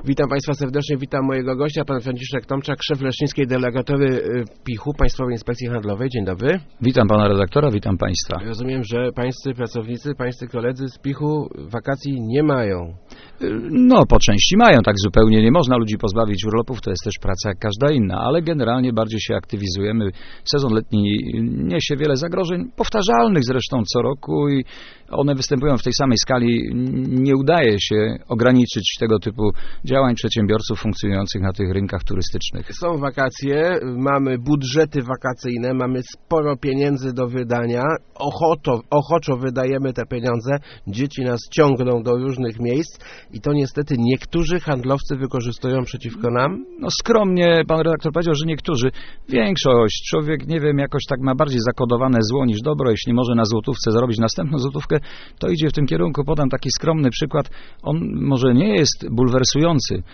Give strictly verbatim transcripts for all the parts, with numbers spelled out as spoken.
Witam Państwa serdecznie, witam mojego gościa, pan Franciszek Tomczak, szef leszczyńskiej delegatury PiChu, Państwowej Inspekcji Handlowej. Dzień dobry. Witam pana redaktora, witam Państwa. Rozumiem, że pańscy pracownicy, pańscy koledzy z PiChu wakacji nie mają. No, po części mają, tak zupełnie nie można ludzi pozbawić urlopów, to jest też praca jak każda inna, ale generalnie bardziej się aktywizujemy. Sezon letni niesie wiele zagrożeń, powtarzalnych zresztą co roku i one występują w tej samej skali. Nie udaje się ograniczyć tego typu działań przedsiębiorców funkcjonujących na tych rynkach turystycznych. Są wakacje, mamy budżety wakacyjne, mamy sporo pieniędzy do wydania, ochoto, ochoczo wydajemy te pieniądze, dzieci nas ciągną do różnych miejsc i to niestety niektórzy handlowcy wykorzystują przeciwko nam? No skromnie pan redaktor powiedział, że niektórzy. Większość, człowiek, nie wiem, jakoś tak ma bardziej zakodowane zło niż dobro. Jeśli może na złotówce zarobić następną złotówkę, to idzie w tym kierunku. Podam taki skromny przykład. On może nie jest bulwersujący.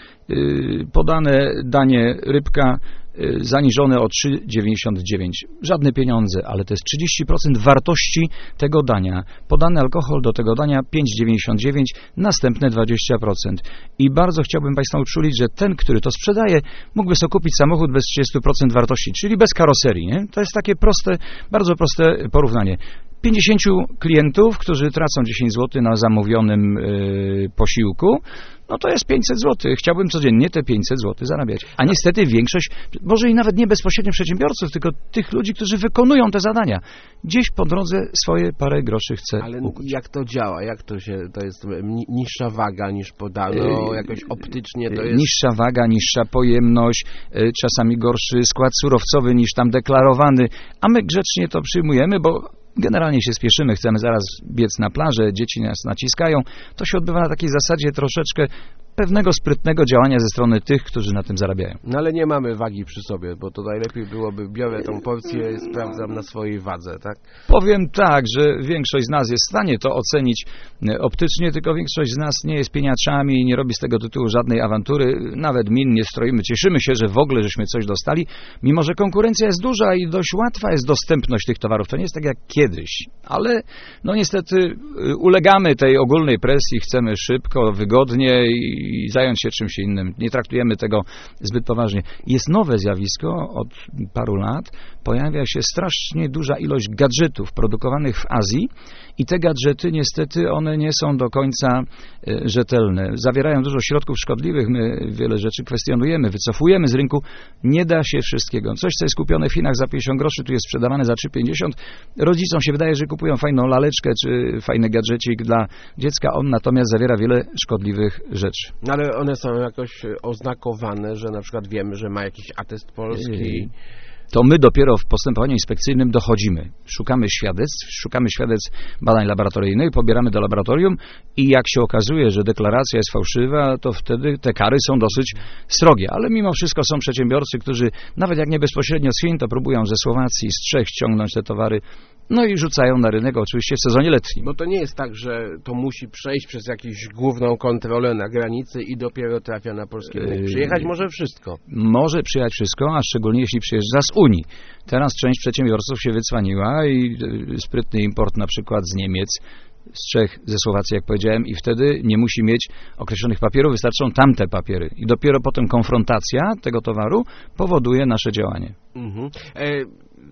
Podane danie rybka zaniżone o trzy dziewięćdziesiąt dziewięć. Żadne pieniądze, ale to jest trzydzieści procent wartości tego dania. Podany alkohol do tego dania pięć dziewięćdziesiąt dziewięć, następne dwadzieścia procent. I bardzo chciałbym Państwa uczulić, że ten, który to sprzedaje, mógłby sobie kupić samochód bez trzydzieści procent wartości, czyli bez karoserii. Nie? To jest takie proste, bardzo proste porównanie. pięćdziesięciu klientów, którzy tracą dziesięć złotych na zamówionym yy, posiłku, no to jest pięćset złotych. Chciałbym codziennie te pięćset złotych zarabiać. A niestety większość, może i nawet nie bezpośrednio przedsiębiorców, tylko tych ludzi, którzy wykonują te zadania, gdzieś po drodze swoje parę groszy chce Ale ukuć. jak to działa? Jak to się, to jest niższa waga niż podano, jakoś optycznie to jest... Niższa waga, niższa pojemność, czasami gorszy skład surowcowy niż tam deklarowany, a my grzecznie to przyjmujemy, bo generalnie się spieszymy, chcemy zaraz biec na plażę, dzieci nas naciskają. To się odbywa na takiej zasadzie troszeczkę pewnego sprytnego działania ze strony tych, którzy na tym zarabiają. No ale nie mamy wagi przy sobie, bo to najlepiej byłoby, biorę tą porcję i sprawdzam na swojej wadze, tak? Powiem tak, że większość z nas jest w stanie to ocenić optycznie, tylko większość z nas nie jest pieniaczami i nie robi z tego tytułu żadnej awantury. Nawet min nie stroimy. Cieszymy się, że w ogóle żeśmy coś dostali, mimo że konkurencja jest duża i dość łatwa jest dostępność tych towarów. To nie jest tak jak kiedyś, ale no niestety ulegamy tej ogólnej presji, chcemy szybko, wygodnie i i zająć się czymś innym. Nie traktujemy tego zbyt poważnie. Jest nowe zjawisko od paru lat. Pojawia się strasznie duża ilość gadżetów produkowanych w Azji i te gadżety niestety one nie są do końca rzetelne. Zawierają dużo środków szkodliwych. My wiele rzeczy kwestionujemy, wycofujemy z rynku. Nie da się wszystkiego. Coś, co jest kupione w Chinach za pięćdziesiąt groszy, tu jest sprzedawane za trzy pięćdziesiąt. Rodzicom się wydaje, że kupują fajną laleczkę czy fajny gadżecik dla dziecka. On natomiast zawiera wiele szkodliwych rzeczy. No ale one są jakoś oznakowane, że na przykład wiemy, że ma jakiś atest polski. To my dopiero w postępowaniu inspekcyjnym dochodzimy. Szukamy świadectw, szukamy świadectw badań laboratoryjnych, pobieramy do laboratorium i jak się okazuje, że deklaracja jest fałszywa, to wtedy te kary są dosyć srogie. Ale mimo wszystko są przedsiębiorcy, którzy nawet jak nie bezpośrednio z Chin, to próbują ze Słowacji, z Czech ściągnąć te towary. No i rzucają na rynek oczywiście w sezonie letnim. Bo to nie jest tak, że to musi przejść przez jakąś główną kontrolę na granicy i dopiero trafia na polski rynek. Przyjechać może wszystko. Może przyjechać wszystko, a szczególnie jeśli przyjeżdża z Unii. Teraz część przedsiębiorców się wycwaniła i sprytny import na przykład z Niemiec, z Czech, ze Słowacji, jak powiedziałem, i wtedy nie musi mieć określonych papierów, wystarczą tamte papiery. I dopiero potem konfrontacja tego towaru powoduje nasze działanie. Mhm. E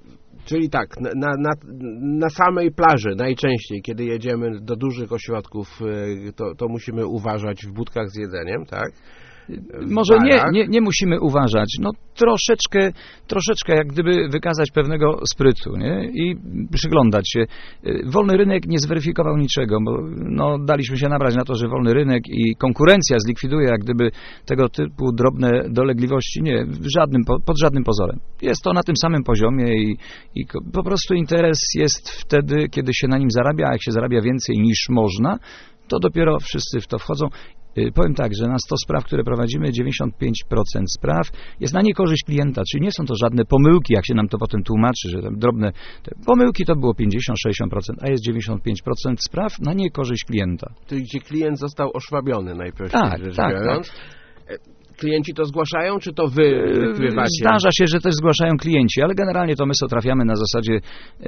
Czyli tak, na, na, na samej plaży najczęściej, kiedy jedziemy do dużych ośrodków, to, to musimy uważać w budkach z jedzeniem, tak? Może nie, nie, nie musimy uważać. No troszeczkę, troszeczkę jak gdyby wykazać pewnego sprytu, nie? I przyglądać się. Wolny rynek nie zweryfikował niczego, bo no, daliśmy się nabrać na to, że wolny rynek i konkurencja zlikwiduje jak gdyby tego typu drobne dolegliwości. Nie, w żadnym, pod żadnym pozorem. Jest to na tym samym poziomie i, i po prostu interes jest wtedy, kiedy się na nim zarabia, a jak się zarabia więcej niż można, to dopiero wszyscy w to wchodzą. Powiem tak, że na sto spraw, które prowadzimy, dziewięćdziesiąt pięć procent spraw jest na niekorzyść klienta, czyli nie są to żadne pomyłki, jak się nam to potem tłumaczy, że tam drobne te pomyłki to było pięćdziesiąt do sześćdziesięciu procent, a jest dziewięćdziesiąt pięć procent spraw na niekorzyść klienta. Czyli gdzie klient został oszwabiony najprościej tak, rzecz tak, biorąc. tak. klienci to zgłaszają, czy to wy wykrywacie? Zdarza się, że też zgłaszają klienci, ale generalnie to my sobie trafiamy na zasadzie,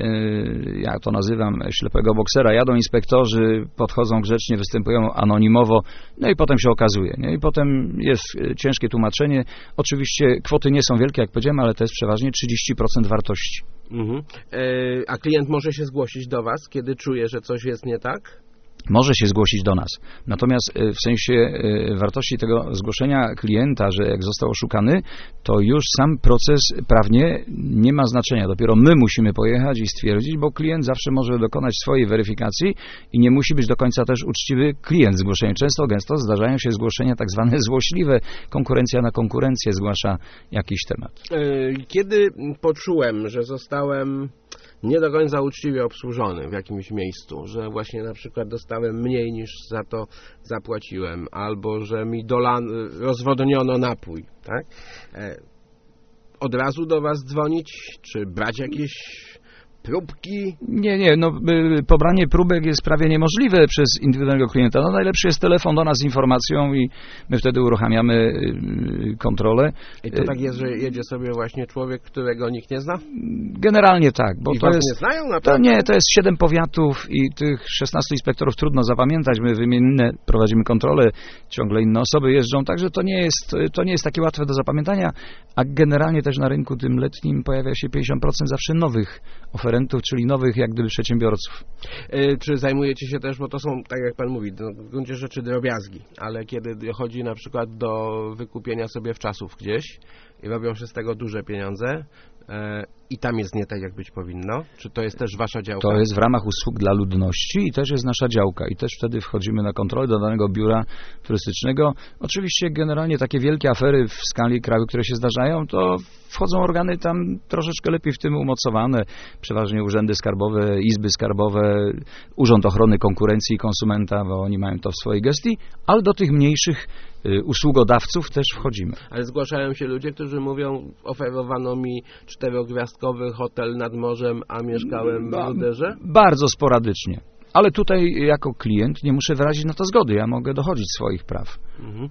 ja to nazywam ślepego boksera. Jadą inspektorzy, podchodzą grzecznie, występują anonimowo, no i potem się okazuje. Nie? I potem jest ciężkie tłumaczenie. Oczywiście kwoty nie są wielkie, jak powiedziałem, ale to jest przeważnie trzydzieści procent wartości. Mhm. A klient może się zgłosić do was, kiedy czuje, że coś jest nie tak? Może się zgłosić do nas. Natomiast w sensie wartości tego zgłoszenia klienta, że jak został oszukany, to już sam proces prawnie nie ma znaczenia. Dopiero my musimy pojechać i stwierdzić, bo klient zawsze może dokonać swojej weryfikacji i nie musi być do końca też uczciwy klient zgłoszenia. Często, gęsto zdarzają się zgłoszenia tak zwane złośliwe. Konkurencja na konkurencję zgłasza jakiś temat. Kiedy poczułem, że zostałem nie do końca uczciwie obsłużony w jakimś miejscu, że właśnie na przykład dostałem mniej niż za to zapłaciłem, albo że mi dolan, rozwodniono napój, tak? Od razu do was dzwonić, czy brać jakieś próbki? Nie, nie, no pobranie próbek jest prawie niemożliwe przez indywidualnego klienta. No najlepszy jest telefon do nas z informacją i my wtedy uruchamiamy kontrolę. I to tak jest, że jedzie sobie właśnie człowiek, którego nikt nie zna? Generalnie tak. Bo I to was jest, nie znają na to nie, to jest siedem powiatów i tych szesnastu inspektorów trudno zapamiętać. My wymienne prowadzimy kontrolę, ciągle inne osoby jeżdżą, także to nie jest, to nie jest takie łatwe do zapamiętania, a generalnie też na rynku tym letnim pojawia się pięćdziesiąt procent zawsze nowych oferentów, czyli nowych jak gdyby przedsiębiorców. Yy, czy zajmujecie się też, bo to są, tak jak pan mówi, no, w gruncie rzeczy drobiazgi, ale kiedy dochodzi na przykład do wykupienia sobie wczasów gdzieś i robią się z tego duże pieniądze, yy, i tam jest nie tak, jak być powinno, czy to jest też wasza działka? To jest w ramach usług dla ludności i też jest nasza działka i też wtedy wchodzimy na kontrolę do danego biura turystycznego. Oczywiście generalnie takie wielkie afery w skali kraju, które się zdarzają, to wchodzą organy tam troszeczkę lepiej w tym umocowane, przeważnie urzędy skarbowe, izby skarbowe, Urząd Ochrony Konkurencji i Konsumenta, bo oni mają to w swojej gestii, ale do tych mniejszych y, usługodawców też wchodzimy. Ale zgłaszają się ludzie, którzy mówią, oferowano mi czterogwiazdkowy hotel nad morzem, a mieszkałem w Ruderze? Bardzo sporadycznie. Ale tutaj jako klient nie muszę wyrazić na to zgody. Ja mogę dochodzić swoich praw. Mhm.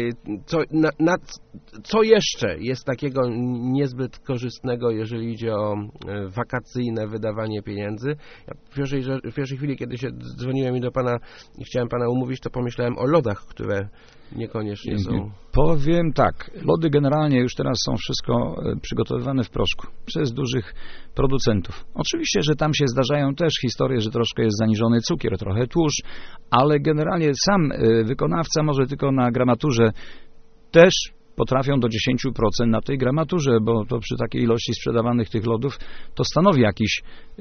Co, na, na, co jeszcze jest takiego niezbyt korzystnego, jeżeli idzie o wakacyjne wydawanie pieniędzy? Ja w, pierwszej, w pierwszej chwili, kiedy się dzwoniłem i do pana i chciałem pana umówić, to pomyślałem o lodach, które niekoniecznie są. Powiem tak, lody generalnie już teraz są wszystko przygotowywane w proszku przez dużych producentów. Oczywiście, że tam się zdarzają też historie, że troszkę jest zaniżony cukier, trochę tłuszcz, ale generalnie sam wykonawca może tylko na gramaturze też potrafią do dziesięć procent na tej gramaturze, bo to przy takiej ilości sprzedawanych tych lodów to stanowi jakiś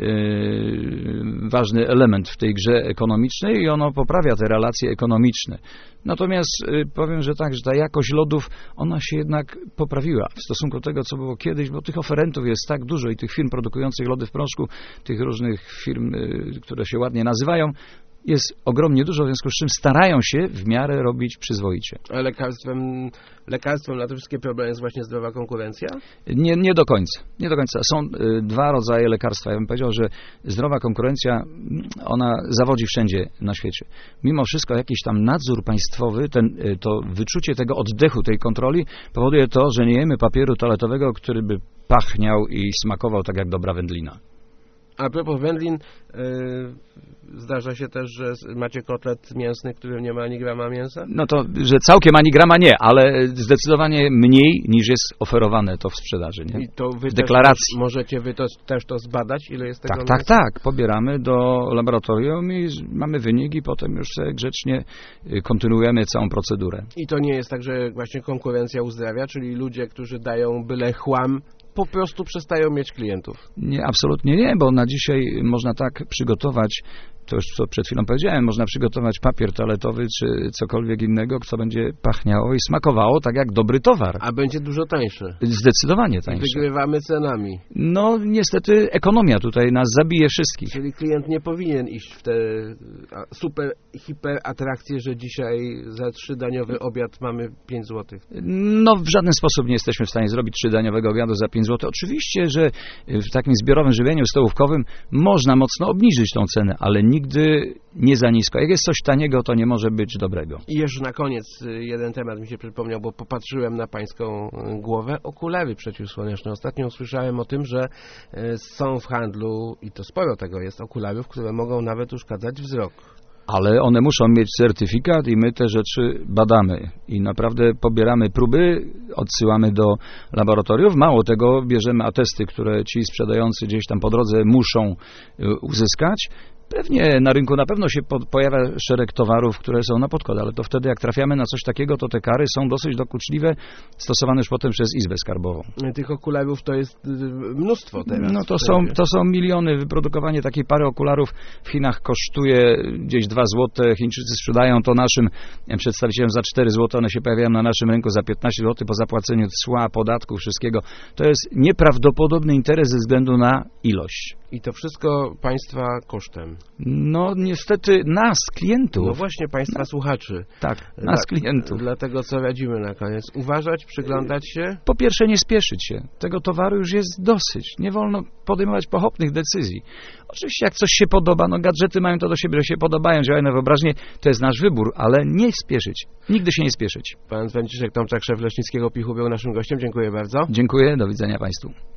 yy, ważny element w tej grze ekonomicznej i ono poprawia te relacje ekonomiczne. Natomiast yy, powiem, że tak, że ta jakość lodów, ona się jednak poprawiła w stosunku do tego, co było kiedyś, bo tych oferentów jest tak dużo i tych firm produkujących lody w proszku, tych różnych firm, yy, które się ładnie nazywają, jest ogromnie dużo, w związku z czym starają się w miarę robić przyzwoicie. A lekarstwem, lekarstwem na te wszystkie problemy jest właśnie zdrowa konkurencja? Nie, nie do końca. Nie do końca. Są y, dwa rodzaje lekarstwa. Ja bym powiedział, że zdrowa konkurencja, ona zawodzi wszędzie na świecie. Mimo wszystko jakiś tam nadzór państwowy, ten, y, to wyczucie tego oddechu, tej kontroli powoduje to, że nie jemy papieru toaletowego, który by pachniał i smakował tak jak dobra wędlina. A propos wędlin, yy, zdarza się też, że macie kotlet mięsny, w którym nie ma ani grama mięsa? No to, że całkiem ani grama nie, ale zdecydowanie mniej niż jest oferowane to w sprzedaży, nie? I to wy w deklaracji. Też, możecie wy to, też to zbadać, ile jest tego Tak, mięsa? tak, tak. Pobieramy do laboratorium i mamy wynik i potem już sobie grzecznie kontynuujemy całą procedurę. I to nie jest tak, że właśnie konkurencja uzdrawia, czyli ludzie, którzy dają byle chłam, po prostu przestają mieć klientów? Nie, absolutnie nie, bo na dzisiaj można tak przygotować, to już co przed chwilą powiedziałem, można przygotować papier toaletowy czy cokolwiek innego, co będzie pachniało i smakowało tak jak dobry towar. A będzie dużo tańszy. Zdecydowanie tańszy. I wygrywamy cenami. No niestety ekonomia tutaj nas zabije wszystkich. Czyli klient nie powinien iść w te super, hiper atrakcje, że dzisiaj za trzydaniowy obiad mamy pięć złotych. No w żaden sposób nie jesteśmy w stanie zrobić trzydaniowego obiadu za pięć złotych. Oczywiście, że w takim zbiorowym żywieniu stołówkowym można mocno obniżyć tą cenę, ale nie nigdy nie za nisko. Jak jest coś taniego, to nie może być dobrego. I jeszcze na koniec jeden temat mi się przypomniał, bo popatrzyłem na pańską głowę. Okulary przeciwsłoneczne. Ostatnio usłyszałem o tym, że są w handlu, i to sporo tego jest, okularów, które mogą nawet uszkadzać wzrok. Ale one muszą mieć certyfikat i my te rzeczy badamy i naprawdę pobieramy próby, odsyłamy do laboratoriów. Mało tego, bierzemy atesty, które ci sprzedający gdzieś tam po drodze muszą uzyskać. Pewnie na rynku na pewno się po, pojawia szereg towarów, które są na podkład, ale to wtedy jak trafiamy na coś takiego, to te kary są dosyć dokuczliwe, stosowane już potem przez Izbę Skarbową. Tych okularów to jest mnóstwo teraz. No to są, to są miliony. Wyprodukowanie takiej pary okularów w Chinach kosztuje gdzieś dwa złote. Chińczycy sprzedają to naszym przedstawicielom za cztery złote. One się pojawiają na naszym rynku za piętnaście złotych po zapłaceniu cła, podatku, wszystkiego. To jest nieprawdopodobny interes ze względu na ilość. I to wszystko państwa kosztem. No niestety nas, klientów. No właśnie, państwa no, słuchaczy. Tak, nas, Dla, klientów. Dlatego co radzimy na koniec? Uważać, przyglądać się? Po pierwsze nie spieszyć się. Tego towaru już jest dosyć. Nie wolno podejmować pochopnych decyzji. Oczywiście jak coś się podoba, no gadżety mają to do siebie, że się podobają, działają na wyobraźnię, to jest nasz wybór, ale nie spieszyć. Nigdy się nie spieszyć. Pan Franciszek Tomczak, szef Leśnickiego Pichu, był naszym gościem. Dziękuję bardzo. Dziękuję, do widzenia Państwu.